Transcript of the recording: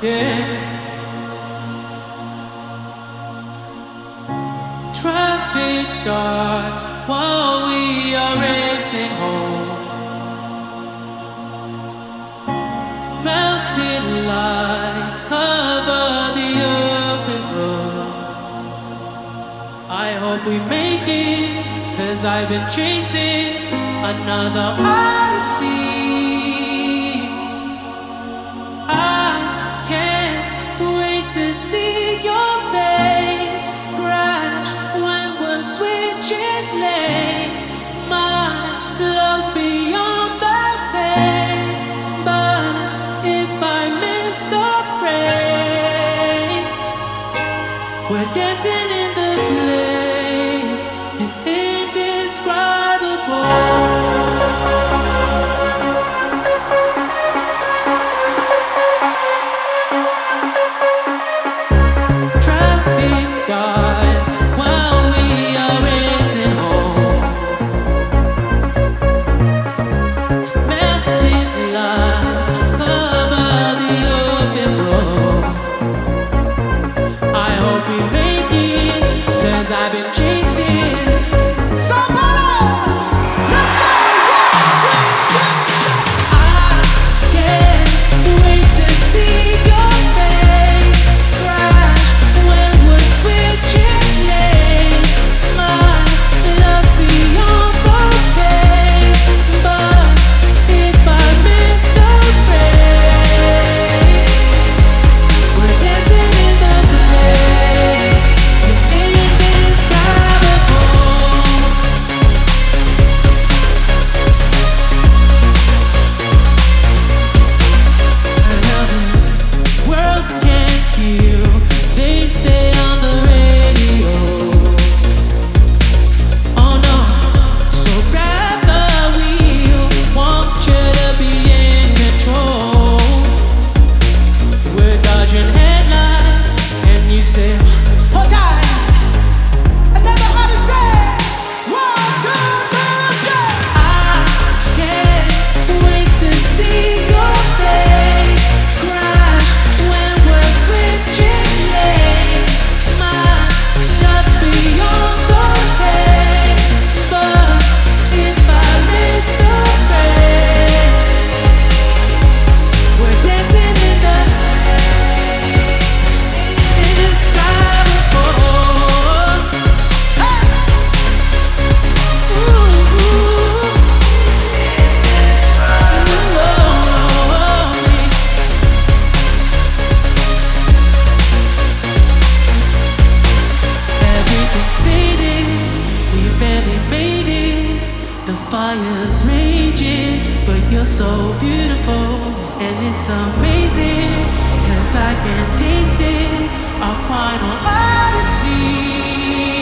yeah. Traffic dodge while we are racing home. Melted lights cover the open road. I hope we make it, 'cause I've been chasing another odyssey. I can't wait to see your face crash when we're switching lanes. My love's beyond the pain, but if I miss the rain, we're dancing in the flames. It's indescribable. Dies while we are racing home. Melted lights cover the open road. I hope we make it, 'cause I've been chasing somebody. Let's go! 1, 2, 3, I can't wait to see your face crash when we're switching lanes. My love's beyond the pain, but if I miss the rain, we're dancing in the flames. It's indescribable. World can't heal, they say on the radio. Oh no, so grab the wheel, want you to be in control. We're dodging headlights, and you say, hold tight, another odyssey. 1, 2, let's go! I can't wait to see your face crash when we're switching lanes. My love's beyond the pain, but if I miss the rain, we're dancing in the indescribable. Hey! Ooh. Everything's fading, we barely made it. The fire's raging, but you're so beautiful, and it's amazing, 'cause I can taste it. Our final odyssey.